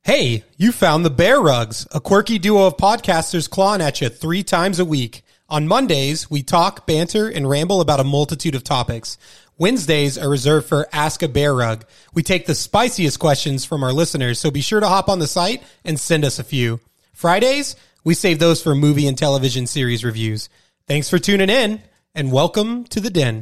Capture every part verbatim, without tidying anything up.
Hey, you found the Bear Rugs, a quirky duo of podcasters clawing at you three times a week. On Mondays, we talk, banter, and ramble about a multitude of topics. Wednesdays are reserved for Ask a Bear Rug. We take the spiciest questions from our listeners, so be sure to hop on the site and send us a few. Fridays, we save those for movie and television series reviews. Thanks for tuning in, and welcome to the Den.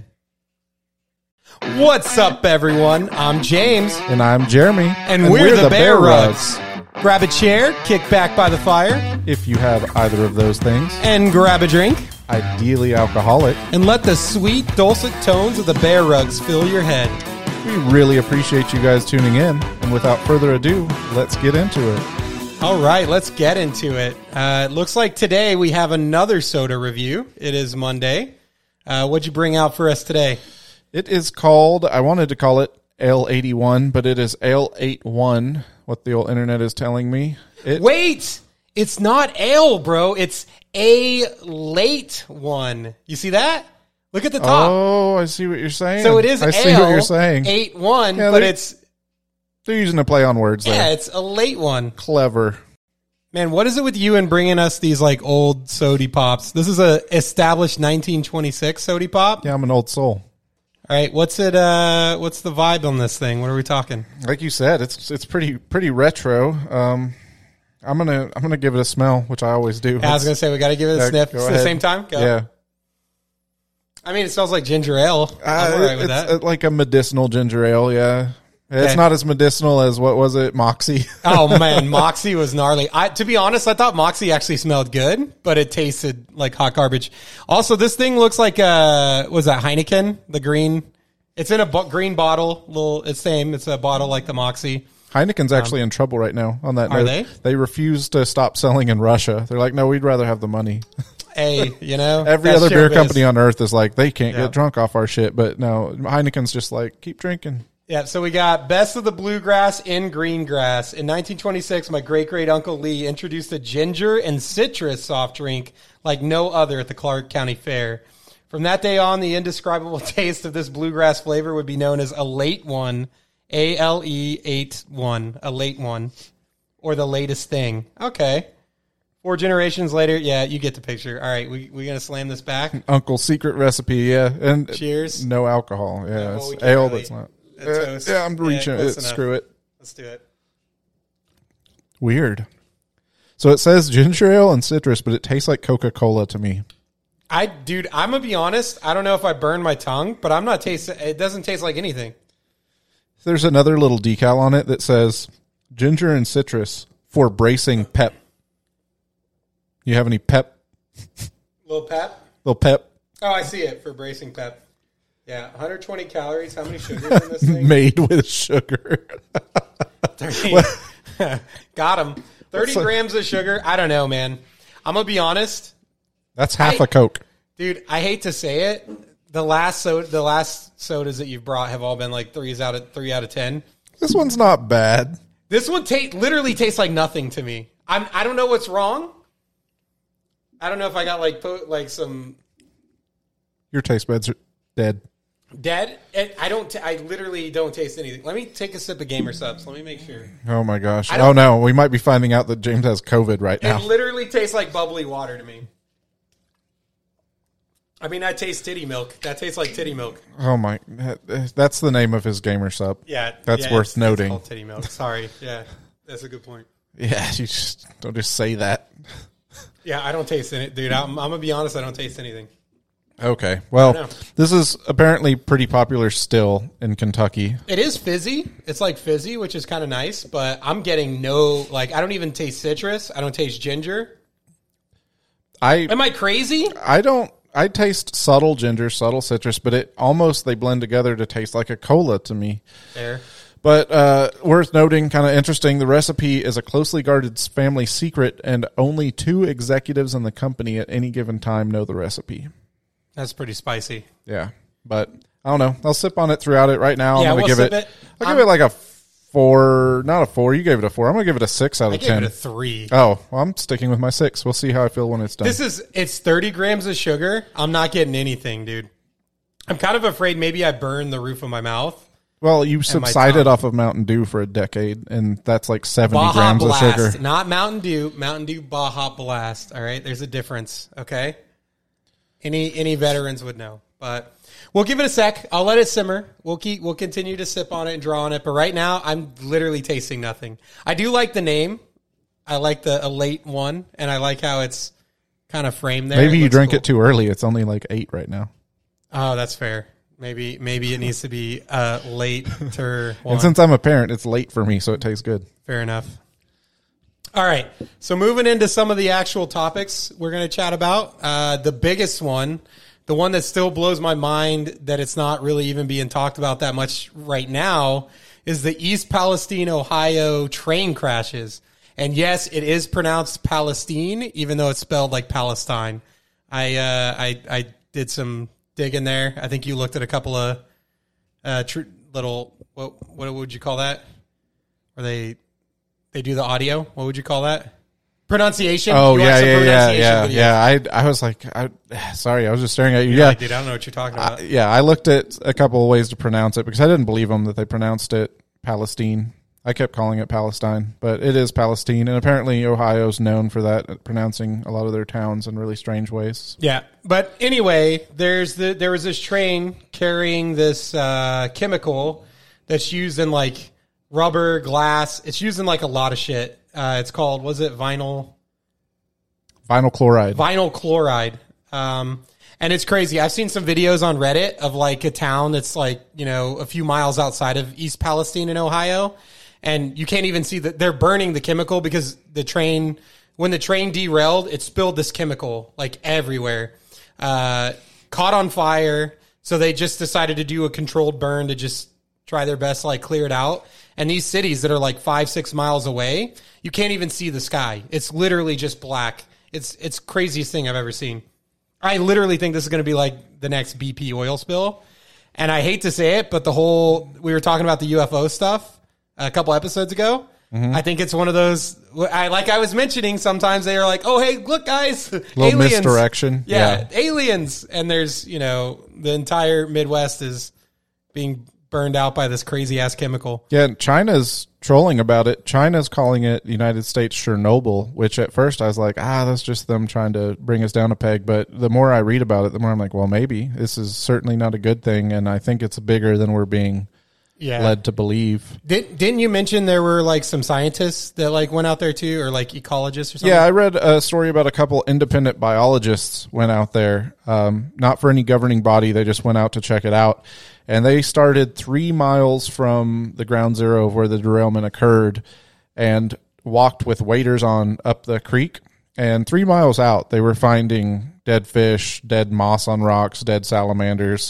What's up, everyone? I'm James. And I'm Jeremy. And, and we're, we're the, the Bear, Bear Rugs. Rugs. Grab a chair, kick back by the fire. If you have either of those things. And grab a drink. Ideally alcoholic. And let the sweet, dulcet tones of the Bear Rugs fill your head. We really appreciate you guys tuning in. And without further ado, let's get into it. All right, let's get into it. Uh, it looks like today we have another soda review. It is Monday. Uh, what'd you bring out for us today? It is called, I wanted to call it Ale eighty-one, but it is Ale eighty-one, what the old internet is telling me. It, Wait! It's not ale, bro. It's a late one. You see that? Look at the top. Oh, I see what you're saying. So it is I ale see what you're saying. eight one, yeah, but it's... They're using a play on words there. Yeah, it's a late one. Clever. Man, what is it with you and bringing us these like old sody pops? This is a established nineteen twenty-six sody pop. Yeah, I'm an old soul. All right, what's it? Uh, what's the vibe on this thing? What are we talking? Like you said, it's it's pretty pretty retro. Um, I'm gonna I'm gonna give it a smell, which I always do. Yeah, I was gonna say we got to give it a yeah, sniff at the same time. Go. Yeah. I mean, it smells like ginger ale. I'm uh, all right with it's that. like a medicinal ginger ale. Yeah. It's okay. Not as medicinal as, what was it, Moxie? Oh, man, Moxie was gnarly. I, to be honest, I thought Moxie actually smelled good, but it tasted like hot garbage. Also, this thing looks like, uh, was that Heineken? The green? It's in a bo- green bottle. Little, it's same. It's a bottle like the Moxie. Heineken's actually um, in trouble right now on that are note. they? They refuse to stop selling in Russia. They're like, no, we'd rather have the money. Hey, you know? Every other beer company on earth is like, they can't yeah. get drunk off our shit. But no, Heineken's just like, keep drinking. Yeah, so we got Best of the Bluegrass in Greengrass. In nineteen twenty-six, my great-great-uncle Lee introduced a ginger and citrus soft drink like no other at the Clark County Fair. From that day on, the indescribable taste of this bluegrass flavor would be known as a late one, A L E eight one, a late one, or the latest thing. Okay. Four generations later, yeah, you get the picture. All right, we we gonna slam this back? Uncle's secret recipe, yeah. And cheers. No alcohol, yeah. No, it's well, ale, really, that's not. Uh, yeah, I'm reaching yeah, it. Screw it. Let's do it. Weird. So it says ginger ale and citrus, but it tastes like Coca-Cola to me. I, dude, I'm gonna be honest. I don't know if I burned my tongue, but I'm not tasting. It doesn't taste like anything. There's another little decal on it that says ginger and citrus for bracing pep. You have any pep? Little pep? Little pep. Oh, I see it for bracing pep. Yeah, one hundred twenty calories. How many sugars in this thing? Made with sugar. thirty Got him. thirty like, grams of sugar. I don't know, man. I'm going to be honest. That's half I, a Coke. Dude, I hate to say it. The last soda, the last sodas that you've brought have all been like threes out of three out of ten. This one's not bad. This one ta- literally tastes like nothing to me. I'm. I don't know what's wrong. I don't know if I got like po- like some. Your taste buds are dead. Dead? I don't. T- I literally don't taste anything. Let me take a sip of Gamer Subs. Let me make sure. Oh my gosh! Oh no, we might be finding out that James has COVID right now. It literally tastes like bubbly water to me. I mean, I taste titty milk. That tastes like titty milk. Oh my! That's the name of his Gamer Sub. Yeah, that's yeah, worth it's, noting. It's called titty milk. Sorry. Yeah, that's a good point. Yeah, you just don't just say that. Yeah, I don't taste it, dude. I'm, I'm gonna be honest. I don't taste anything. Okay, well, this is apparently pretty popular still in Kentucky. It is fizzy. It's like fizzy, which is kind of nice, but I'm getting no, like, I don't even taste citrus. I don't taste ginger. I Am I crazy? I don't, I taste subtle ginger, subtle citrus, but it almost, they blend together to taste like a cola to me. There. But uh, worth noting, kind of interesting, the recipe is a closely guarded family secret, and only two executives in the company at any given time know the recipe. That's pretty spicy. Yeah, but I don't know. I'll sip on it throughout it right now. Yeah, I'm gonna we'll give sip it. it. I'll I'm, give it like a four, not a four. You gave it a four. I'm gonna give it a six out of I gave ten. it a three. Oh, well, I'm sticking with my six. We'll see how I feel when it's done. This is it's thirty grams of sugar. I'm not getting anything, dude. I'm kind of afraid maybe I burned the roof of my mouth Well, you my subsided tongue. off of Mountain Dew for a decade, and that's like seventy Baja grams Blast, of sugar. not Mountain Dew. Mountain Dew Baja Blast. All right, there's a difference. Okay, any any veterans would know, but we'll give it a sec. I'll let it simmer. We'll keep. We'll continue to sip on it and draw on it. But right now, I'm literally tasting nothing. I do like the name. I like the Elate one, and I like how it's kind of framed there. Maybe It you looks drank cool. it too early. It's only like eight right now. Oh, that's fair. Maybe maybe it needs to be uh, later one. And since I'm a parent, it's late for me, so it tastes good. Fair enough. All right. So moving into some of the actual topics we're going to chat about. Uh, the biggest one, the one that still blows my mind that it's not really even being talked about that much right now, is the East Palestine, Ohio train crashes. And yes, it is pronounced Palestine, even though it's spelled like Palestine. I uh, I, I did some digging there. I think you looked at a couple of uh, tr- little, what what would you call that? Where they they do the audio? What would you call that? Pronunciation? Oh, You yeah, watch some yeah, yeah, pronunciation yeah, videos. yeah. I I was like, I, sorry, I was just staring at you. You're Yeah, like, dude, I don't know what you're talking about. I, yeah. I looked at a couple of ways to pronounce it because I didn't believe them that they pronounced it Palestine. I kept calling it Palestine, but it is Palestine, and apparently Ohio's known for that, pronouncing a lot of their towns in really strange ways. Yeah, but anyway, there's the there was this train carrying this uh, chemical that's used in like rubber, glass. It's used in like a lot of shit. Uh, it's called, was it vinyl? Vinyl chloride. Vinyl chloride. Um, and it's crazy. I've seen some videos on Reddit of like a town that's like, you know, a few miles outside of East Palestine in Ohio. And you can't even see that they're burning the chemical because the train, when the train derailed, it spilled this chemical like everywhere. Uh, caught on fire. So they just decided to do a controlled burn to just try their best to like clear it out. And these cities that are like five, six miles away, you can't even see the sky. It's literally just black. It's it's craziest thing I've ever seen. I literally think this is going to be like the next B P oil spill. And I hate to say it, but the whole, we were talking about the U F O stuff a couple episodes ago. Mm-hmm. I think it's one of those, I like I was mentioning, sometimes they are like, oh, hey, look, guys, Little aliens. misdirection. Yeah, Yeah. aliens. And there's, you know, the entire Midwest is being burned out by this crazy ass chemical. Yeah, and China's trolling about it. China's calling it United States Chernobyl, which at first I was like, ah, that's just them trying to bring us down a peg. But the more I read about it, the more I'm like, well, maybe. This is certainly not a good thing, and I think it's bigger than we're being Yeah. led to believe. Did, didn't you mention there were like some scientists that like went out there too, or like ecologists or something? Yeah, I read a story about a couple independent biologists went out there, um, not for any governing body. They just went out to check it out. And they started three miles from the ground zero of where the derailment occurred and walked with waders on up the creek. And three miles out, they were finding dead fish, dead moss on rocks, dead salamanders,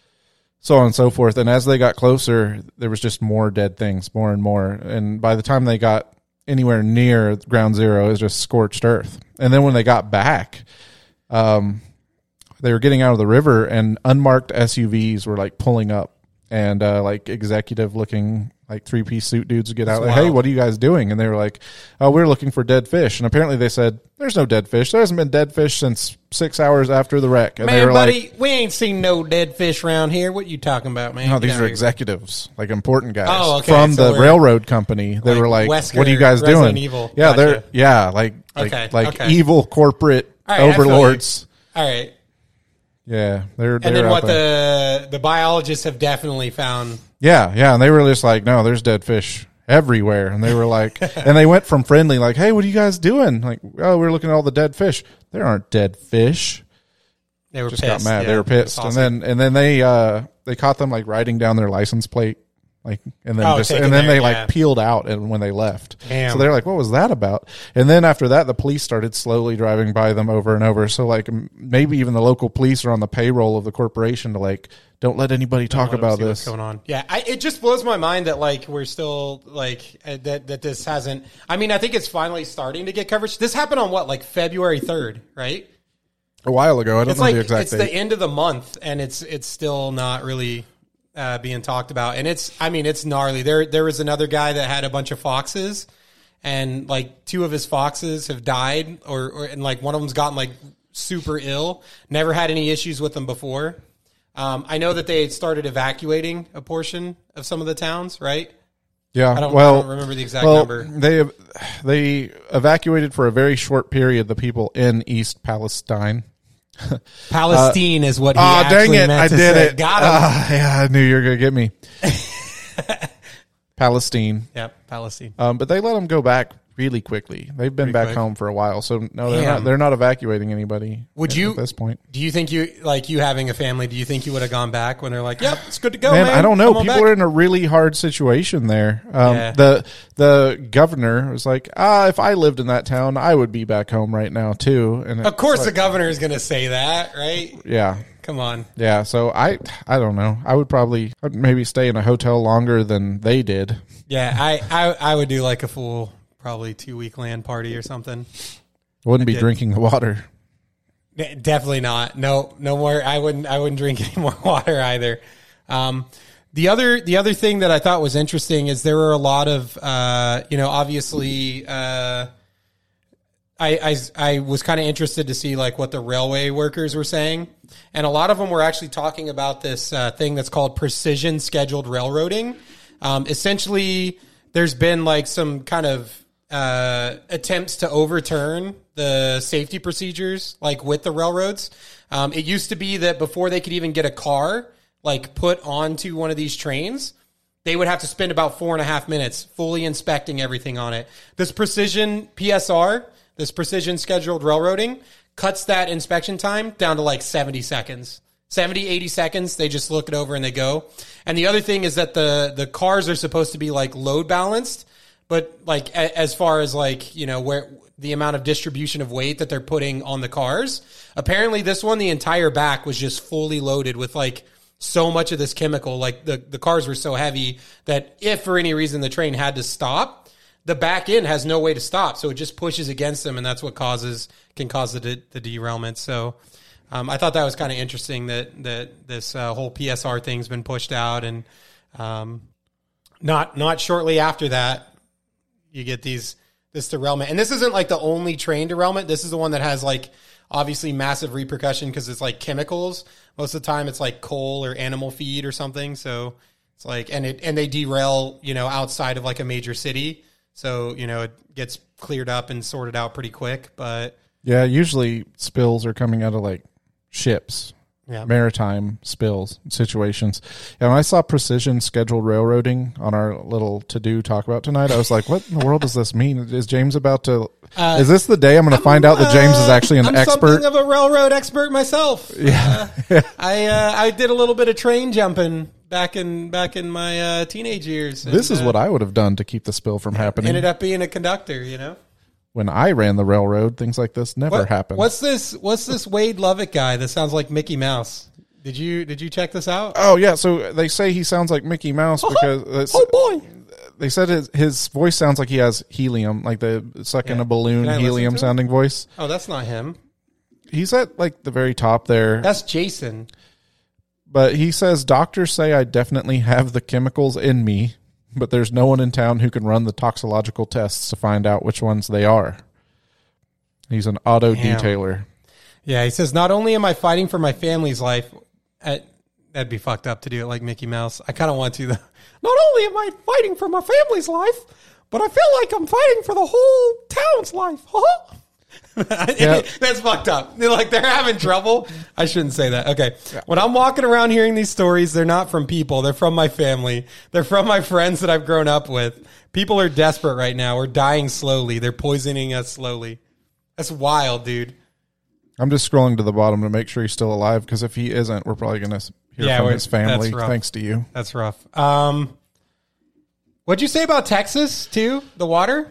so on and so forth. And as they got closer, there was just more dead things, more and more. And by the time they got anywhere near ground zero, it was just scorched earth. And then when they got back, um, they were getting out of the river, and unmarked S U Vs were like pulling up, and uh, like executive looking like three piece suit dudes would get out. Like, hey, what are you guys doing? And they were like, oh, we're looking for dead fish. And apparently they said, there's no dead fish. There hasn't been dead fish since six hours after the wreck. And Man, they were buddy, like, we ain't seen no dead fish around here. What you talking about, man? no, Get these out are here. executives, like important guys Oh, okay, from so the we're- railroad company. They like were like, Wesker, what are you guys Resident doing? Evil. Yeah, Gotcha. they're, yeah, like, like, Okay, like okay. evil corporate All right, I feel you. overlords. All right. Yeah, they're, And they're then out what there. the the biologists have definitely found. Yeah, yeah, and they were just like, no, there's dead fish everywhere. And they were like, and they went from friendly, like, hey, what are you guys doing? Like, oh, we're looking at all the dead fish. There aren't dead fish. They were Just pissed. got mad. Yeah, they were pissed, that's and awesome. then and then they uh they caught them like writing down their license plate, like, and then Oh, just taking and then their- they like yeah. peeled out, and when they left, Damn. so they're like, what was that about? And then after that, the police started slowly driving by them over and over. So like m- maybe even the local police are on the payroll of the corporation to like, don't let anybody talk Let 'em about see this. what's going on. Yeah, I, it just blows my mind that like we're still like uh, that that this hasn't. I mean, I think it's finally starting to get coverage. This happened on what, like February third, right? A while ago, I don't It's know like the exact it's date. the end of the month, and it's it's still not really uh, being talked about. And it's, I mean, it's gnarly. There there was another guy that had a bunch of foxes, and like two of his foxes have died, or, or and like one of them's gotten like super ill. Never had any issues with them before. Um, I know that they had started evacuating a portion of some of the towns, right? Yeah, I don't, well, I don't remember the exact well, number. They they evacuated for a very short period the people in East Palestine. Palestine uh, is what he oh, actually dang it, meant I to did say. it. Got him. Uh, yeah, I knew you were going to get me. Palestine. Yep, Palestine. Um, but they let them go back really quickly. They've been Pretty back quick. home for a while, so no, they're Damn. not. They're not evacuating anybody. Would at, you at this point? Do you think you like you having a family? Do you think you would have gone back when they're like, "Yep, it's good to go"? Man, Man, I don't know. Come on People back. are in a really hard situation there. Um, Yeah. The the governor was like, "Ah, if I lived in that town, I would be back home right now too." And Of course, it's the like, governor is going to say that, right? yeah, Come on. yeah. So I I don't know. I would probably I'd maybe stay in a hotel longer than they did. Yeah, I, I, I would do like a full, probably two week land party or something. Wouldn't be did. drinking the water. De- Definitely not. No, no more. I wouldn't. I wouldn't drink any more water either. Um, the other, the other thing that I thought was interesting is there were a lot of, uh, you know, obviously, uh, I, I, I was kind of interested to see like what the railway workers were saying, and a lot of them were actually talking about this uh, thing that's called precision scheduled railroading. Um, essentially, there's been like some kind of uh, attempts to overturn the safety procedures, like with the railroads. Um, it used to be that before they could even get a car, like put onto one of these trains, they would have to spend about four and a half minutes fully inspecting everything on it. This precision P S R, this precision scheduled railroading, cuts that inspection time down to like seventy seconds. seventy, eighty seconds, they just look it over and they go. And the other thing is that the, the cars are supposed to be like load balanced, but like a, as far as like, you know, where the amount of distribution of weight that they're putting on the cars. Apparently this one, the entire back was just fully loaded with like so much of this chemical. Like the, the cars were so heavy that if for any reason the train had to stop, the back end has no way to stop. So it just pushes against them, and that's what causes, can cause the, de- the derailment. So, Um, I thought that was kind of interesting that that this uh, whole P S R thing's been pushed out, and um, not not shortly after that, you get these this derailment. And this isn't like the only train derailment. This is the one that has like obviously massive repercussion because it's like chemicals. Most of the time, it's like coal or animal feed or something. So it's like and it and they derail, you know, outside of like a major city. So you know it gets cleared up and sorted out pretty quick. But Yeah, usually spills are coming out of like ships, yeah. maritime spills situations. And when I saw precision scheduled railroading on our little to-do talk about tonight, I was like, what in the world does this mean? Is James about to... Uh, is this the day I'm going to find out that James is actually an I'm expert? something of a railroad expert myself. Yeah. Uh, I uh, I did a little bit of train jumping back in back in my uh, teenage years. This and, is uh, what I would have done to keep the spill from happening. ended up being a conductor, you know? When I ran the railroad, things like this never What, happened. what's this What's this Wade Lovett guy that sounds like Mickey Mouse? Did you Did you check this out? Oh, yeah. So they say he sounds like Mickey Mouse because... it's, Oh, boy. They said his, his voice sounds like he has helium, like the sucking Yeah. a balloon Can I listen helium to it? sounding voice. Oh, that's not him. He's at like the very top there. That's Jason. But he says, doctors say I definitely have the chemicals in me, but there's no one in town who can run the toxicological tests to find out which ones they are. He's an auto Damn. detailer. Yeah, he says, not only am I fighting for my family's life, at, that'd be fucked up to do it like Mickey Mouse. I kind of want to, though. Not only am I fighting for my family's life, but I feel like I'm fighting for the whole town's life. Huh? Yeah. That's fucked up. They're like, they're having trouble. I shouldn't say that. Okay. When I'm walking around hearing these stories, they're not from people. They're from my family. They're from my friends that I've grown up with. People are desperate right now. We're dying slowly. They're poisoning us slowly. That's wild, dude. I'm just scrolling to the bottom to make sure he's still alive, because if he isn't, we're probably going to hear Yeah, from we're- his family, that's rough. thanks to you. That's rough. Um, what'd you say about Texas, too? The water?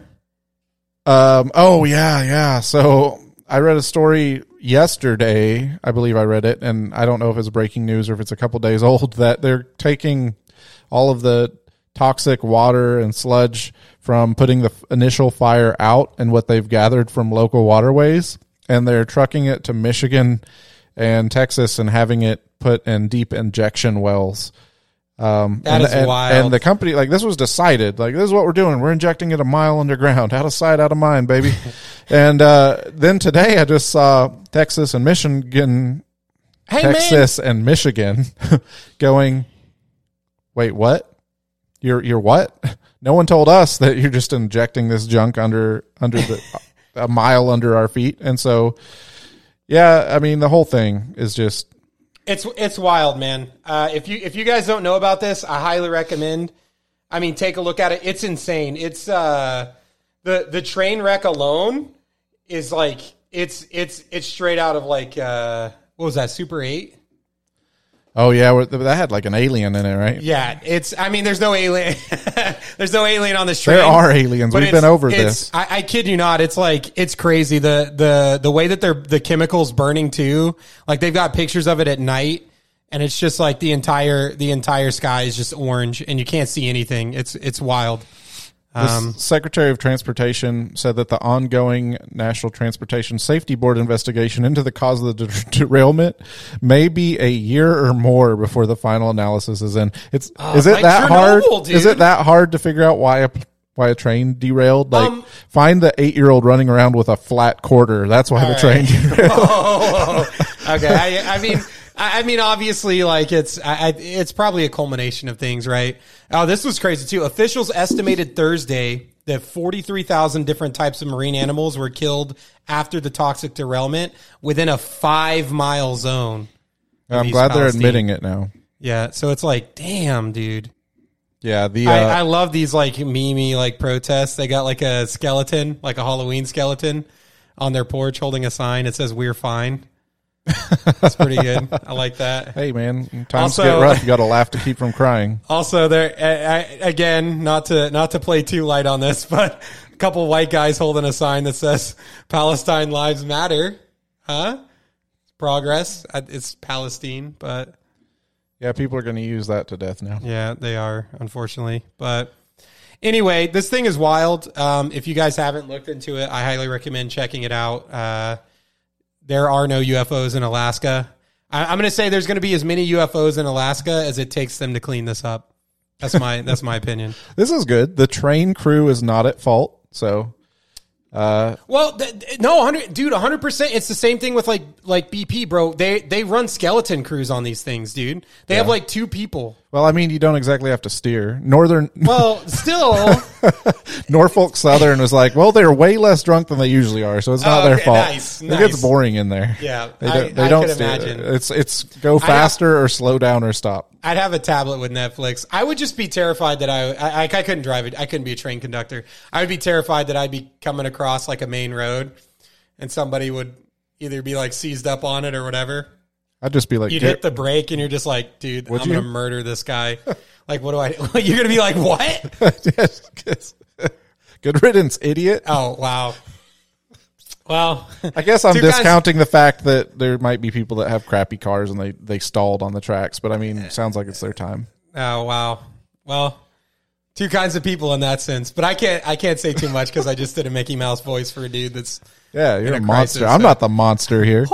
Um. Oh, yeah, yeah. So I read a story yesterday. I believe I read it, and I don't know if it's breaking news or if it's a couple days old, that they're taking all of the toxic water and sludge from putting the f- initial fire out and what they've gathered from local waterways, and they're trucking it to Michigan and Texas and having it put in deep injection wells. Um, That and, is and, wild. And the company, like, this was decided, like, this is what we're doing. We're injecting it a mile underground, out of sight, out of mind, baby. And uh, then today I just saw Texas and Michigan Hey, Texas, man. and Michigan, going, wait, what? You're you're what? No one told us that you're just injecting this junk under under the a mile under our feet, and so yeah, I mean the whole thing is just it's it's wild, man. Uh, if you if you guys don't know about this, I highly recommend. I mean, take a look at it. It's insane. It's uh, the the train wreck alone is like it's it's it's straight out of like uh, what was that, Super eight? Oh yeah, that had like an alien in it, right? Yeah, it's. I mean, there's no alien. There's no alien on this train. There are aliens. We've been over this. I, I kid you not. It's like it's crazy. The the the way that they're the chemicals burning too. Like they've got pictures of it at night, and it's just like the entire the entire sky is just orange, and you can't see anything. It's it's wild. Um, the Secretary of Transportation said that the ongoing National Transportation Safety Board investigation into the cause of the de- derailment may be a year or more before the final analysis is in. It's uh, is it like that Chernobyl, hard? Dude. Is it that hard to figure out why a why a train derailed? Like, um, find the eight year old running around with a flat quarter. That's why the right. train derailed. oh, okay, I, I mean. I mean, obviously, like it's I, it's probably a culmination of things, right? Oh, this was crazy too. Officials estimated Thursday that forty-three thousand different types of marine animals were killed after the toxic derailment within a five mile zone. I'm glad Palestine. They're admitting it now. Yeah, so it's like, damn, dude. Yeah, the uh, I, I love these like meme like protests. They got like a skeleton, like a Halloween skeleton, on their porch holding a sign. It says "We're fine." That's pretty good. I like that. Hey man, times also, get rough. You got to laugh to keep from crying. Also, there I, again, not to not to play too light on this, but a couple white guys holding a sign that says "Palestine Lives Matter." Huh? Progress. It's Palestine, but yeah, people are going to use that to death now. Yeah, they are, unfortunately. But anyway, this thing is wild. Um, if you guys haven't looked into it, I highly recommend checking it out. Uh, There are no U F Os in Alaska. I, I'm going to say there's going to be as many U F Os in Alaska as it takes them to clean this up. That's my that's my opinion. This is good. The train crew is not at fault. So, uh, well, th- no, one hundred, dude, one hundred percent. It's the same thing with like like B P, bro. They they run skeleton crews on these things, dude. They yeah. have like two people. Well, I mean, you don't exactly have to steer. Northern. Well, still. Norfolk Southern was like, well, they're way less drunk than they usually are, so it's not oh, their okay, fault. Nice, it nice. gets boring in there. Yeah, they don't, I, they I don't could steer. imagine. It's it's go faster have, or slow down or stop. I'd have a tablet with Netflix. I would just be terrified that I, I I couldn't drive it. I couldn't be a train conductor. I would be terrified that I'd be coming across like a main road, and somebody would either be like seized up on it or whatever. I'd just be like, you'd hit the brake and you're just like, dude, I'm going to murder this guy. Like, what do I, you're going to be like, what? Good riddance, idiot. Oh, wow. Well, I guess I'm discounting guys, the fact that there might be people that have crappy cars and they, they stalled on the tracks, but I mean, it sounds like it's their time. Oh, wow. Well, two kinds of people in that sense, but I can't, I can't say too much because I just did a Mickey Mouse voice for a dude that's, yeah, you're a, a monster. Crisis, I'm so. not the monster here.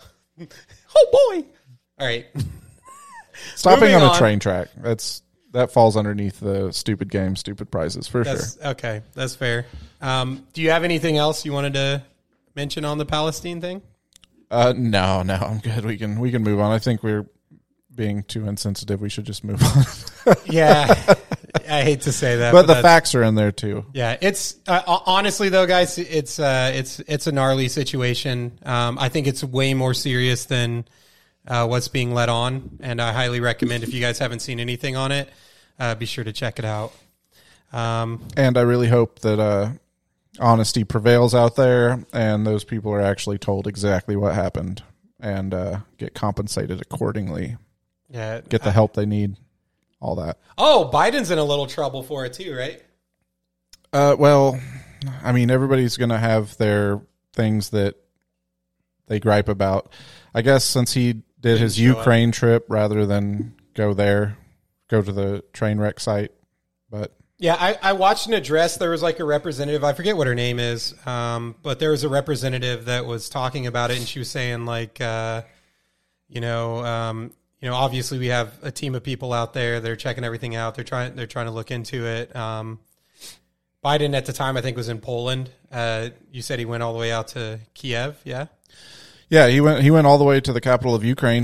Oh boy! All right. Stopping on, on a train track. That's that falls underneath the stupid game, stupid prizes for that's, sure. Okay, that's fair. Um, do you have anything else you wanted to mention on the Palestine thing? Uh, no, no, I'm good. We can we can move on. I think we're being too insensitive. We should just move on. Yeah, I hate to say that, but, but the facts are in there too. Yeah, it's uh, honestly though, guys, it's uh, it's it's a gnarly situation. Um, I think it's way more serious than uh, what's being let on, and I highly recommend if you guys haven't seen anything on it, uh, be sure to check it out. Um, and I really hope that uh, honesty prevails out there, and those people are actually told exactly what happened and uh, get compensated accordingly. Yeah, get the I, help they need. All that. Oh, Biden's in a little trouble for it too, right? Uh, well, I mean, everybody's going to have their things that they gripe about. I guess since he did Didn't his Ukraine up. trip rather than go there, go to the train wreck site. But yeah, I, I watched an address. There was like a representative. I forget what her name is, um, but there was a representative that was talking about it, and she was saying like, uh, you know. Um, You know, obviously we have a team of people out there. They're checking everything out. They're trying. They're trying to look into it. Um, Biden at the time, I think, was in Poland. Uh, you said he went all the way out to Kiev. Yeah. Yeah, he went. He went all the way to the capital of Ukraine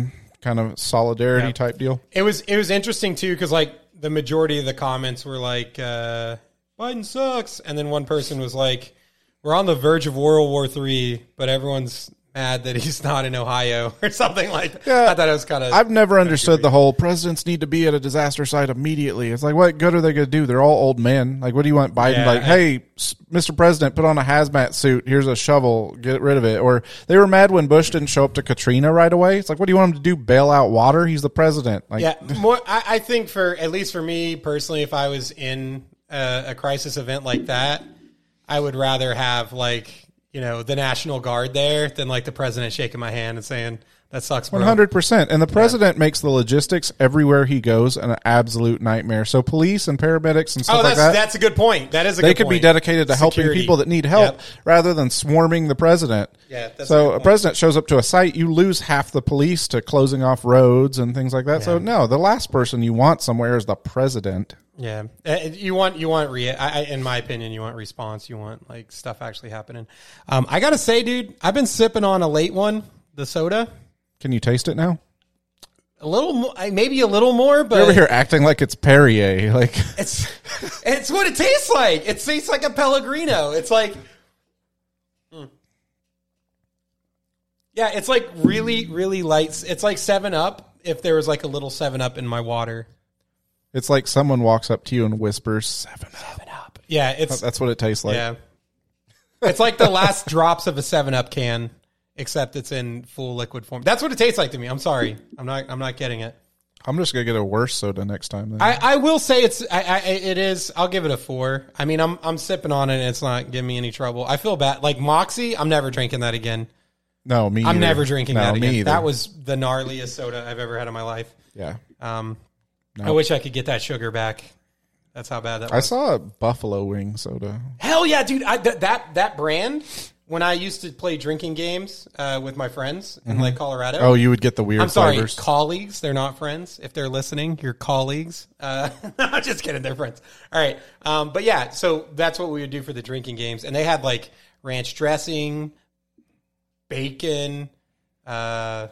kind of solidarity Yeah. type deal. It was it was interesting too because like the majority of the comments were like uh, Biden sucks, and then one person was like, "We're on the verge of World War Three, but everyone's mad that he's not in Ohio," or something like that. Yeah. I thought it was kind of. I've never understood the whole presidents need to be at a disaster site immediately. It's like, what good are they going to do? They're all old men. Like, what do you want Biden? Yeah, like, I- hey, s- Mister President, put on a hazmat suit. Here's a shovel. Get rid of it. Or they were mad when Bush didn't show up to Katrina right away. It's like, what do you want him to do? Bail out water? He's the president. Like, Yeah, more. I, I think for at least for me personally, if I was in a, a crisis event like that, I would rather have like you know the National Guard there than like the president shaking my hand and saying that sucks, bro. one hundred percent. And the president makes the logistics everywhere he goes an absolute nightmare. So police and paramedics and stuff Oh, like that's that, that's a good point. That is a they good could be point. dedicated to helping Security. people that need help Yep. rather than swarming the president. Yeah, that's a so good a, point. president shows up to a site, you lose half the police to closing off roads and things like that. So no, the last person you want somewhere is the president. Yeah, Uh, you want you want re- I, I, in my opinion, you want response. You want like stuff actually happening. Um, I gotta say, dude, I've been sipping on a late one, the soda, Can you taste it now? a little, mo- maybe a little more, but You're over here acting like it's Perrier. Like it's it's what it tastes like. It tastes like a Pellegrino. It's like, mm. yeah, it's like really really light. It's like Seven Up if there was like a little Seven Up in my water. it's like someone walks up to you and whispers seven up. Seven Up. Yeah, it's That's what it tastes like. yeah. It's like the last drops of a Seven Up can, except it's in full liquid form. That's what it tastes like to me. I'm sorry. I'm not. I'm not getting it. I'm just gonna get a worse soda next time. Then. I, I will say it's. I, I, it is. I'll give it a four. I mean, I'm. I'm sipping on it, and it's not giving me any trouble. I feel bad. Like Moxie, I'm never drinking that again. no, me. I'm either. never drinking no, that me again. either. That was the gnarliest soda I've ever had in my life. yeah. Um, I No. wish I could get that sugar back. That's how bad that I was. saw a buffalo wing soda. Hell yeah, dude! I, th- that that brand. When I used to play drinking games uh, with my friends in Lake Colorado. Oh, you would get the weird I'm sorry, flavors. colleagues. They're not friends. If they're listening, you're colleagues. Uh, I'm just kidding. They're friends. All right. Um, but yeah, so that's what we would do for the drinking games. And they had like ranch dressing, bacon, uh,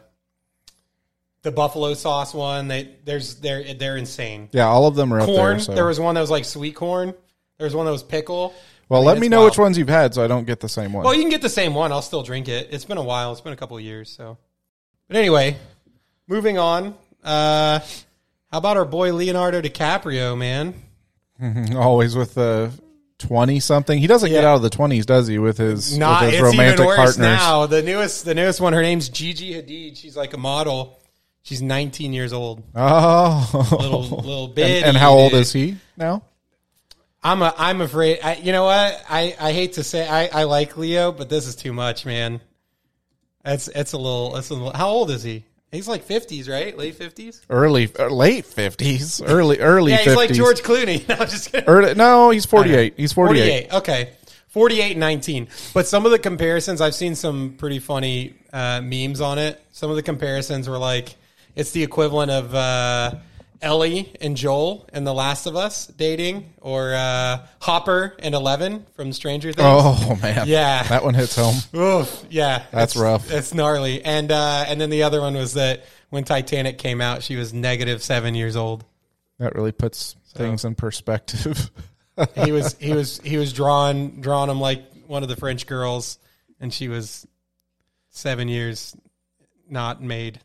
the buffalo sauce one. They there's they're they're insane. Yeah, all of them are up Corn. there. So. There was one that was like sweet corn. There was one that was pickle. well, I mean, let me it's know wild. which ones you've had, so I don't get the same one. Well, you can get the same one. I'll still drink it. It's been a while. It's been a couple of years. So, but anyway, moving on. Uh, how about our boy Leonardo DiCaprio, man? Always with the twenty something. He doesn't get Yeah. out of the twenties, does he? With his, Not. with his It's romantic even worse partners. now. The newest, the newest one. Her name's Gigi Hadid. She's like a model. She's nineteen years old. Oh, Little, little bit. and, and how old is he now? I'm a, I'm afraid. I, you know what? I, I hate to say I, I like Leo, but this is too much, man. It's it's a little. It's a little. How old is he? He's like fifties, right? Late fifties. Early, uh, late fifties, early, early Yeah, he's fifties. like George Clooney. No, I'm just kidding. Early, no, he's forty-eight. He's forty-eight. forty-eight. Okay. forty-eight and nineteen. But some of the comparisons, I've seen some pretty funny uh, memes on it. Some of the comparisons were like, it's the equivalent of uh, Ellie and Joel in The Last of Us dating, or uh, Hopper and Eleven from Stranger Things. Oh man, Yeah. that one hits home. Oof, yeah. That's it's, rough. It's gnarly. And uh, and then the other one was that when Titanic came out, she was negative seven years old. That really puts things in perspective. he was he was he was drawing drawing him like one of the French girls, and she was seven years not made.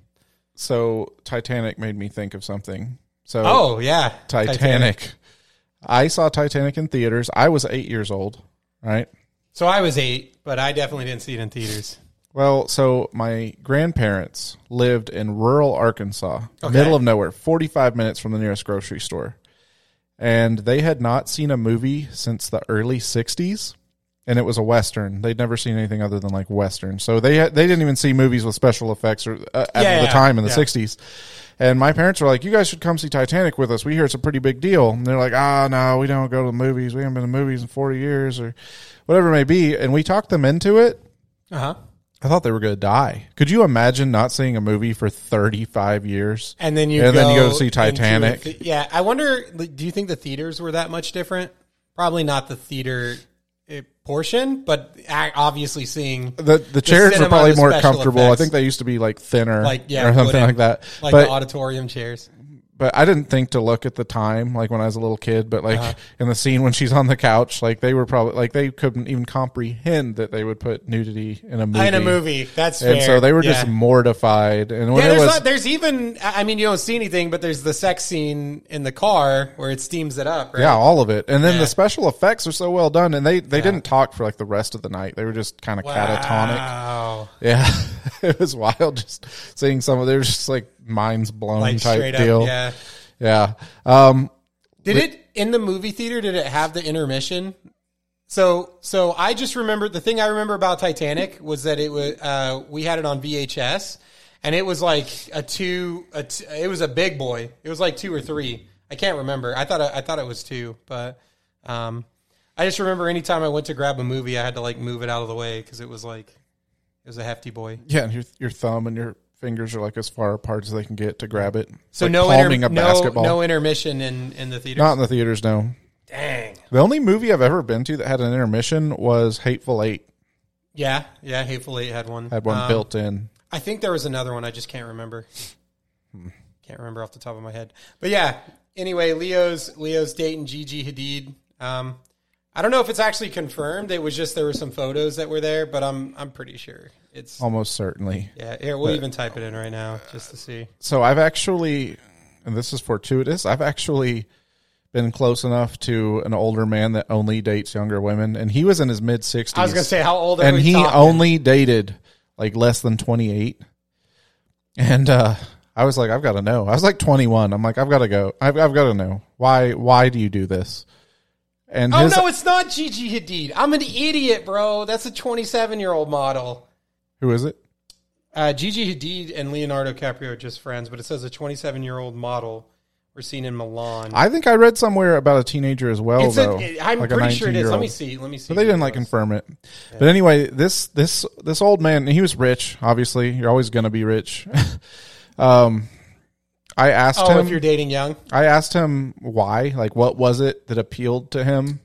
So Titanic made me think of something. So Oh yeah, Titanic. I saw Titanic in theaters. I was eight years old, right? So I was eight, but I definitely didn't see it in theaters. Well, so my grandparents lived in rural Arkansas, Okay. middle of nowhere, forty-five minutes from the nearest grocery store. And they had not seen a movie since the early sixties, and it was a Western. They'd never seen anything other than like Western. So they had, they didn't even see movies with special effects or, uh, at Yeah, the yeah, time in the yeah. sixties. And my parents were like, you guys should come see Titanic with us. We hear it's a pretty big deal. And they're like, ah, no, we don't go to the movies. We haven't been to movies in forty years or whatever it may be. And we talked them into it. Uh huh. I thought they were going to die. Could you imagine not seeing a movie for thirty-five years? And then you And go then you go to see into a Titanic. the- yeah, I wonder. Do you think the theaters were that much different? Probably not the theater eh, portion, but a- obviously seeing The the chairs cinema, were probably the more special comfortable. effects. I think they used to be like thinner, like yeah, or something wooden, like that. like but the auditorium chairs. but I didn't think to look at the time, like when I was a little kid. But like Uh-huh. in the scene when she's on the couch, like they were probably like they couldn't even comprehend that they would put nudity in a movie. In a movie, that's and fair. so they were yeah. just mortified. And when Yeah, it there's was, not, there's even I mean you don't see anything, but there's the sex scene in the car where it steams it up. Right? yeah, all of it. And then Yeah. the special effects are so well done, and they they didn't talk for like the rest of the night. They were just kind of catatonic. Wow. Yeah, it was wild just seeing some of. They were just like minds blown Like type straight deal. up, yeah. Yeah. Um, Did it in the movie theater? Did it have the intermission? So, so I just remember the thing I remember about Titanic was that it was uh, we had it on V H S, and it was like a two. A t- it was a big boy. It was like two or three. I can't remember. I thought I thought it was two, but um, I just remember anytime I went to grab a movie, I had to like move it out of the way because it was like it was a hefty boy. yeah, and your your thumb and your fingers are like as far apart as they can get to grab it. So like no, palming inter- a no, basketball. no intermission in in the theater. Not in the theaters. No. Dang. The only movie I've ever been to that had an intermission was Hateful Eight. Yeah, yeah. Hateful Eight had one. Had one Um, built in. I think there was another one. I just can't remember. Can't remember off the top of my head. But yeah. Anyway, Leo's Leo's dating Gigi Hadid. Um, I don't know if it's actually confirmed. It was just there were some photos that were there, but I'm I'm pretty sure it's. Almost certainly. Yeah, here we'll even type it in right now just to see. So I've actually, and this is fortuitous, I've actually been close enough to an older man that only dates younger women, and he was in his mid sixties. I was gonna say how old are and we he talking? only dated like less than twenty-eight. And uh, I was like, I've got to know. I was like twenty-one. I'm like, I've got to go. I've, I've got to know why. Why do you do this? And Oh his, no, it's not Gigi Hadid. I'm an idiot, bro. That's a twenty-seven year old model. who is it? Uh, Gigi Hadid and Leonardo DiCaprio are just friends, but it says a twenty-seven year old model we're seen in Milan. I think I read somewhere about a teenager as well. It's though, a, I'm like a pretty sure it is. Let nineteen-year-old. me see. Let me see. But they didn't like confirm it. But anyway, this this this old man, he was rich. Obviously, you're always going to be rich. um, I asked Oh, him. if you're dating young. I asked him why. Like, what was it that appealed to him?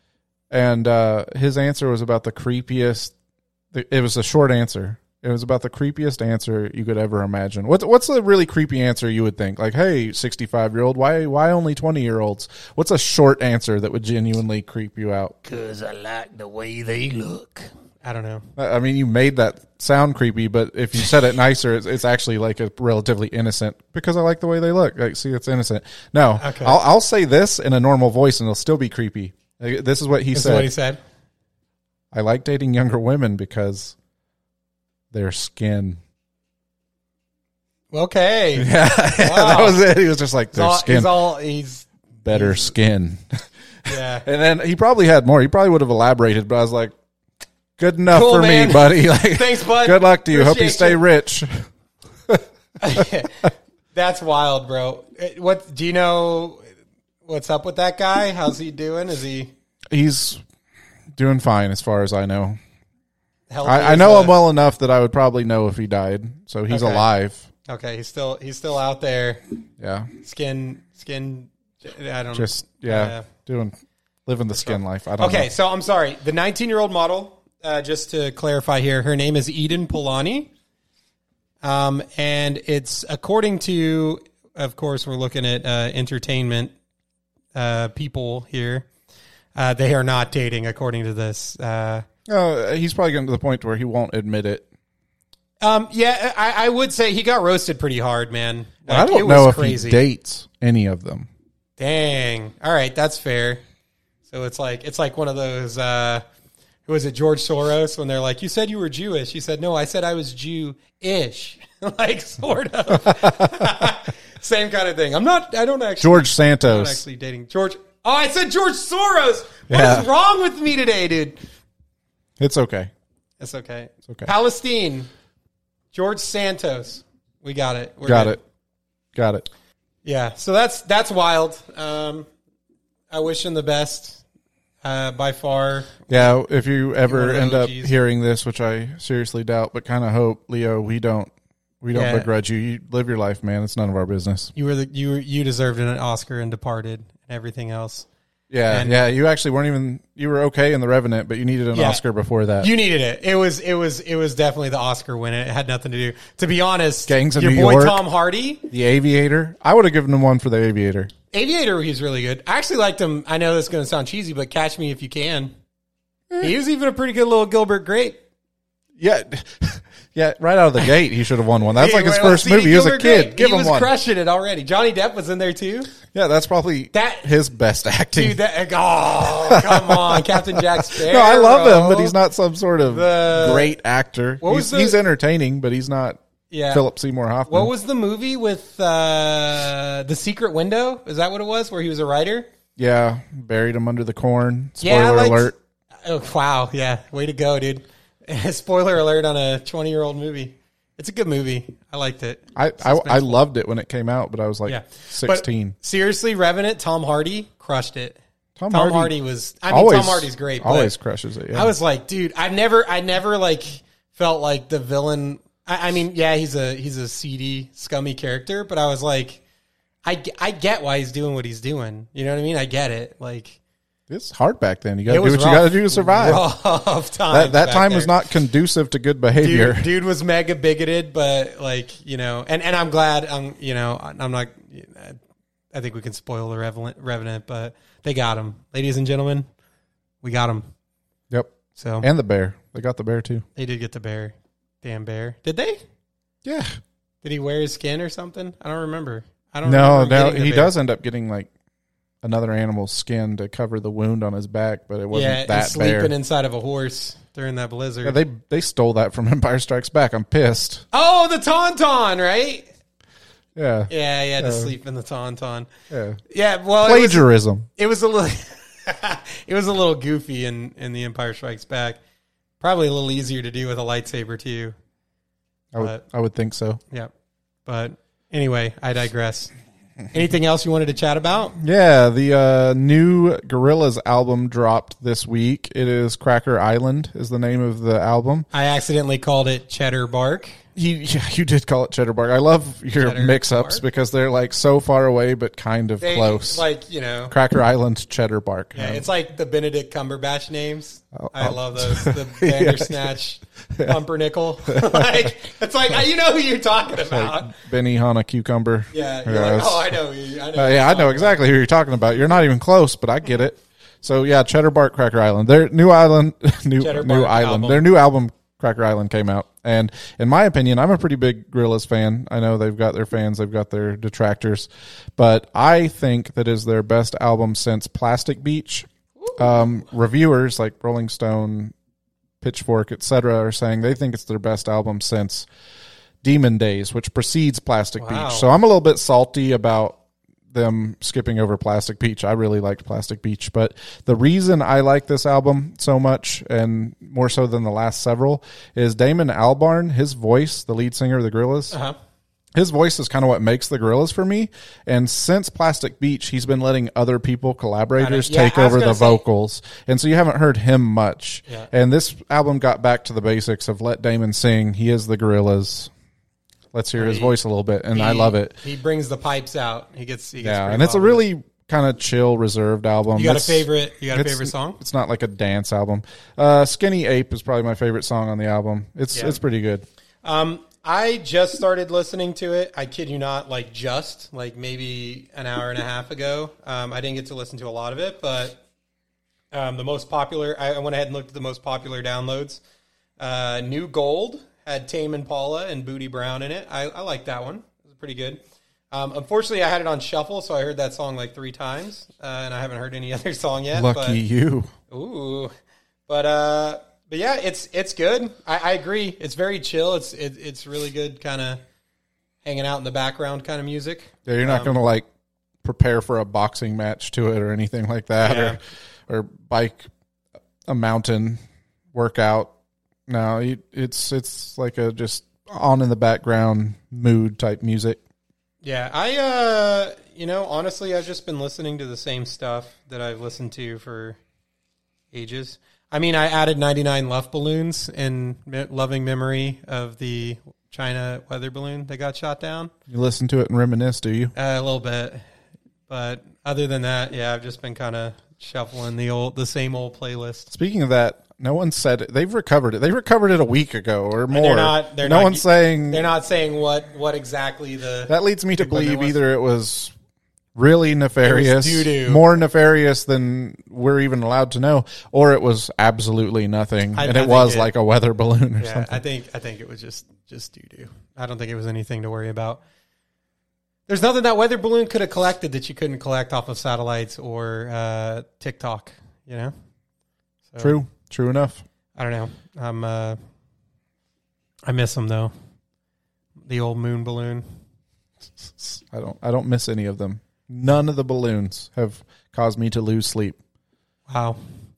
And uh, his answer was about the creepiest. It was a short answer. It was about the creepiest answer you could ever imagine. What's what's a really creepy answer you would think? Like, hey, sixty-five year old, why why only twenty year olds? What's a short answer that would genuinely creep you out? Because I like the way they look. I don't know. I mean, you made that sound creepy, but if you said it nicer, it's, it's actually like a relatively innocent. Because I like the way they look. Like, see, it's innocent. No, Okay. I'll, I'll say this in a normal voice, and it'll still be creepy. Like, this is what he This said. is what he said. I like dating younger women because their skin. Okay. Yeah, that was it. He was just like, He's their all, skin, he's all he's better he's- skin. yeah. And then he probably had more. He probably would have elaborated, but I was like, good enough Cool, for man. me, buddy. Like, Thanks, bud. good luck to you. Hope you Appreciate stay you. rich. That's wild, bro. What do you know? What's up with that guy? How's he doing? Is he He's doing fine as far as I know. healthy? I, I as know a- him well enough that I would probably know if he died. So he's Okay. alive. Okay, he's still he's still out there. Yeah. Skin skin. I don't Just, yeah, Yeah. doing, living the skin life. I don't Okay, know. so I'm sorry. The nineteen year old model. Uh, just to clarify here, her name is Eden Polani. Um, and it's according to, of course, we're looking at uh, entertainment uh, people here. Uh, they are not dating, according to this. Uh, Uh, he's probably getting to the point where he won't admit it. um, yeah, I, I would say he got roasted pretty hard, man. And I Like, don't it know was if crazy. he dates any of them. Dang. All right, that's fair. So it's like it's like one of those. Uh, who was it? George Soros when they're like, "You said you were Jewish." He said, "No, I said I was Jew-ish." Like sort of. Same kind of thing. I'm not. I don't actually. George I'm not Santos. actually dating George. Oh, I said George Soros. What Yeah. is wrong with me today, dude? It's okay. It's okay. It's okay. Palestine. George Santos. We got it. We're Got good. it. Got it. Yeah, so that's that's wild. Um, I wish him the best. Uh, by far, Yeah, if you ever One of the end up O Gs. hearing this, which I seriously doubt, but kind of hope, Leo, we don't we don't Yeah. begrudge you. You live your life, man. It's none of our business. you were the you were, you deserved an Oscar and Departed and everything else. Yeah, And- yeah. You actually weren't even. You were okay in The Revenant, but you needed an Yeah. Oscar before that. You needed it. It was it was it was definitely the Oscar win. It had nothing to do. To be honest, Gangs of your New boy York. Tom Hardy, The Aviator. I would have given him one for The Aviator. Aviator, he's really good. I actually liked him. I know this is going to sound cheesy, but Catch Me If You Can. He was even a pretty good little Gilbert Grape. Yeah, yeah. Right out of the gate, he should have won one. That's like his Well, first see, movie. He was a Gilbert kid. Grape, Give he him was one. crushing it already. Johnny Depp was in there too. Yeah, that's probably That- his best acting. Dude, that, oh, come on. Captain Jack Sparrow. no, I love him, but he's not some sort of The- great actor. What He's, was the- he's entertaining, but he's not Yeah. Philip Seymour Hoffman. What was the movie with uh, The Secret Window? Is that what it was, where he was a writer? Yeah, buried him under the corn. Spoiler Yeah, I liked- alert. Oh, wow. Yeah. Way to go, dude. Spoiler alert on a twenty-year-old movie. It's a good movie. I liked it. I, I I loved it when it came out, but I was like Yeah. sixteen. But seriously, Revenant, Tom Hardy crushed it. Tom, Tom Hardy, Hardy, was, I mean, always, Tom Hardy's great. But Always crushes it. Yeah. I was like, dude, I never, I never like felt like the villain. I, I mean, yeah, he's a, he's a seedy, scummy character, but I was like, I, ge- I get why he's doing what he's doing. You know what I mean? I get it. Like, It's hard back then. You got to it do was what you got to do to survive. Rough times That that back time there. was not conducive to good behavior. Dude, dude was mega bigoted, but like, you know, and, and I'm glad I'm, you know, I'm not, I think we can spoil the Revenant, Revenant, but they got him. Ladies and gentlemen, we got him. Yep. So And the bear. They got the bear too. they did get the bear. Damn bear. Did they? Yeah. Did he wear his skin or something? I don't remember. I don't No, remember no, getting the he bear. does end up getting like another animal's skin to cover the wound on his back, but it wasn't Yeah, that and sleeping bear. inside of a horse during that blizzard. Yeah, they they stole that from Empire Strikes Back. I'm pissed. oh, the Tauntaun, right? Yeah. Yeah, he had to Uh, sleep in the Tauntaun. Yeah. Yeah, well, it was, Plagiarism. it was a little, it was a little goofy in, in the Empire Strikes Back. Probably a little easier to do with a lightsaber too. I would But- I would think so. Yeah, but anyway, I digress. Anything else you wanted to chat about? Yeah, the uh, new Gorillaz album dropped this week. It is Cracker Island is the name of the album. I accidentally called it Cheddar Bark. You yeah, you did call it Cheddar Bark. I love your Cheddar mix-ups Bark? because they're like so far away but kind of They, close. like you know. Cracker Island, Cheddar Bark. Yeah, Um, it's like the Benedict Cumberbatch names. Oh, I oh. love those. The Bandersnatch, Pumpernickel. like it's like you know who you're talking about. like Benny Hanna Cucumber. yeah, you're Yeah, like, it's- oh, I know. who you- I know. Uh, who yeah, you're I know exactly who you're talking about. You're not even close, but I get it. So yeah, Cheddar Bark, Cracker Island. Their new island, new Cheddar new Bark island. album. Their new album, Cracker Island, came out, and in my opinion, I'm a pretty big Gorillaz fan. I know they've got their fans, they've got their detractors, but I think that is their best album since Plastic Beach. Um, reviewers like Rolling Stone, Pitchfork, et cetera, are saying they think it's their best album since Demon Days, which precedes Plastic Wow. Beach. So I'm a little bit salty about them skipping over Plastic Beach. I really liked Plastic Beach, but the reason I like this album so much, and more so than the last several, is Damon Albarn, his voice, the lead singer of the Gorillaz. Uh-huh. His voice is kind of what makes the Gorillaz for me. And since Plastic Beach, he's been letting other people, collaborators, Kinda- yeah, take I was over gonna the say- vocals. And so you haven't heard him much. Yeah. And this album got back to the basics of let Damon sing. He is the Gorillaz. Let's hear his He- voice a little bit. And He- I love it. He brings the pipes out. He gets. He gets Yeah. pretty And it's a wild with it. really kind of chill, reserved album. You got It's- a favorite? You got a it's- favorite song? It's not like a dance album. Uh, Skinny Ape is probably my favorite song on the album. It's Yeah. it's pretty good. Um, I just started listening to it. I kid you not, like just like maybe an hour and a half ago. Um, I didn't get to listen to a lot of it, but um, the most popular. I, I went ahead and looked at the most popular downloads. Uh, New Gold had Tame Impala and Booty Brown in it. I, I like that one. It was pretty good. Um, unfortunately, I had it on shuffle, so I heard that song like three times, uh, and I haven't heard any other song yet. Lucky but, you. Ooh, but uh, but yeah, it's it's good. I, I agree. It's very chill. It's it, it's really good, kind of hanging out in the background kind of music. Yeah, you're not Um, going to like prepare for a boxing match to it or anything like that, Yeah. or or bike a mountain workout. No, you, it's it's like a just on in the background mood type music. Yeah, I uh, you know, honestly, I've just been listening to the same stuff that I've listened to for ages. I mean, I added ninety-nine Luft balloons in me- loving memory of the China weather balloon that got shot down. You listen to it and reminisce, do you? Uh, a little bit, but other than that, yeah, I've just been kind of Shuffling the old, the same old playlist. Speaking of that, no one said it. They've recovered it. They recovered it a week ago or more. And they're not. They're no not, one's saying. They're not saying what what exactly the. That leads me to believe was. either it was really nefarious, It was doo-doo. more nefarious than we're even allowed to know, or it was absolutely nothing, I- and I it think was it- like a weather balloon or Yeah, something. I think I think it was just just doo doo. I don't think it was anything to worry about. There's nothing that weather balloon could have collected that you couldn't collect off of satellites or uh, TikTok. You know. So, True, true enough. I don't know. I'm. Uh, I miss them though. The old moon balloon. I don't. I don't miss any of them. None of the balloons have caused me to lose sleep. Wow.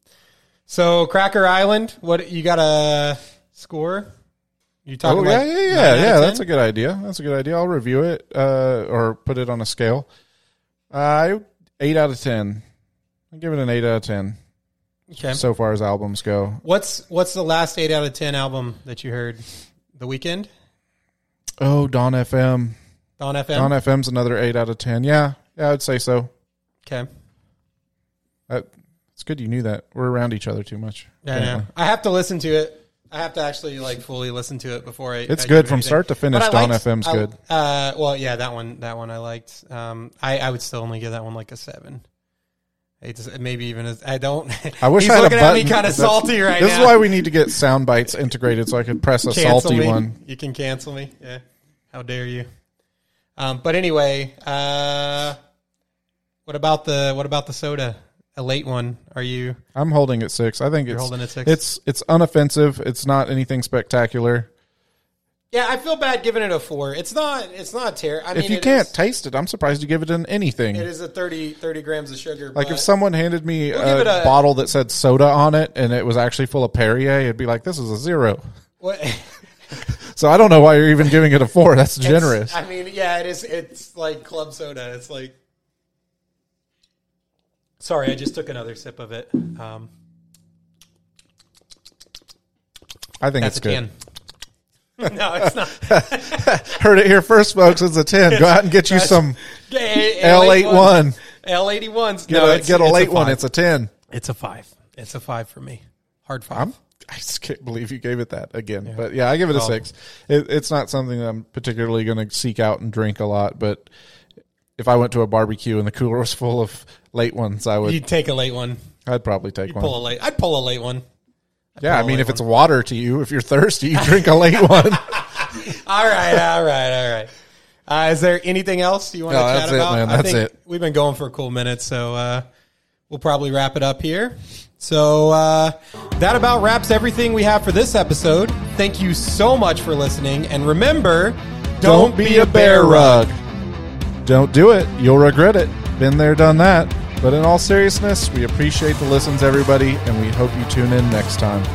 So Cracker Island, what you got a score? You talking Oh like yeah, yeah, nine yeah, out of yeah. ten? That's a good idea. That's a good idea. I'll review it uh, or put it on a scale. Uh, eight out of ten. I give it an eight out of ten. Okay. So far as albums go. What's what's the last eight out of ten album that you heard? The Weeknd? Oh, Dawn F M. Dawn F M? Dawn F M's another eight out of ten. Yeah, yeah, I'd say so. Okay. Uh, it's good you knew that. We're around each other too much. Yeah, yeah. I have to listen to it. I have to actually like fully listen to it before I. It's I good do from anything. start to finish. But I Dawn liked- F M's I- good. Uh, well, yeah, that one. That one I liked. Um, I, I would still only give that one like a seven. It's maybe even as I don't. I wish he's I had looking a at button. me kind of That's- salty right This now. is why we need to get sound bites integrated so I could press a Cancel salty me. one. You can cancel me. Yeah. How dare you? Um, but anyway, uh, what about the what about the soda? A late one? Are you? I'm holding it six. I think You're it's holding it six? It's it's unoffensive. It's not anything spectacular. Yeah, I feel bad giving it a four. It's not. It's not terrible. I mean, if you it can't is- taste it, I'm surprised you give it an anything. it is a thirty, thirty grams of sugar. Like but if someone handed me We'll a, give it a- bottle that said soda on it and it was actually full of Perrier, it'd be like, this is a zero. what, So I don't know why you're even giving it a four. That's generous. It's- I mean, yeah, it is. It's like club soda. It's like. Sorry, I just took another sip of it. Um, I think that's it's a good. ten. No, it's not. Heard it here first, folks. It's a ten. Go out and get you some L L eighty-one. L eighty-ones. Get No, a, it's, get a it's late one. five. It's a ten. It's a five. It's a five for me. Hard five. I'm, I just can't believe you gave it that again. But yeah, I give it a Well- six. It, it's not something that I'm particularly going to seek out and drink a lot. But if I went to a barbecue and the cooler was full of late ones, I would. You'd take a late one. I'd probably take You'd one. pull a late. I'd pull a late one. I'd Yeah, I pull a mean, late if it's one. water to you, if you're thirsty, you drink a late one. all right, all right, all right. Uh, is there anything else you want No, to chat that's it, about? man. I That's think it. We've been going for a cool minute, so uh, we'll probably wrap it up here. So uh, that about wraps everything we have for this episode. Thank you so much for listening, and remember, don't, Don't be a bear rug. Don't do it. You'll regret it. Been there, done that. But in all seriousness, we appreciate the listens, everybody, and we hope you tune in next time.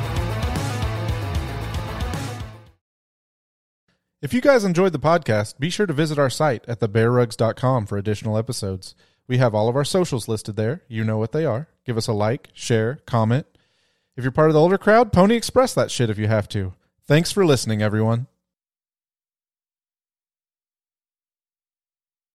If you guys enjoyed the podcast, be sure to visit our site at the bear rugs dot com for additional episodes. We have all of our socials listed there. You know what they are. Give us a like, share, comment. If you're part of the older crowd, Pony Express that shit if you have to. Thanks for listening, everyone.